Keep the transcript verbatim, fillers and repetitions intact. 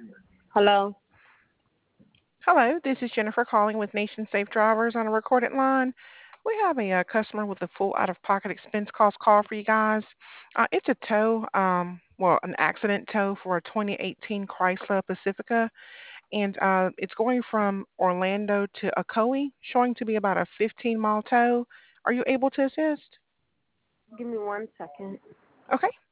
Hello. Hello, this is Jennifer calling with Nation Safe Drivers on a recorded line. We have a, uh customer with a full out-of-pocket expense cost call for you guys. Uh, it's a tow, um, well, an accident tow for a twenty eighteen Chrysler Pacifica, and uh, it's going from Orlando to Ocoee, showing to be about a fifteen mile tow. Are you able to assist? Give me one second. Okay.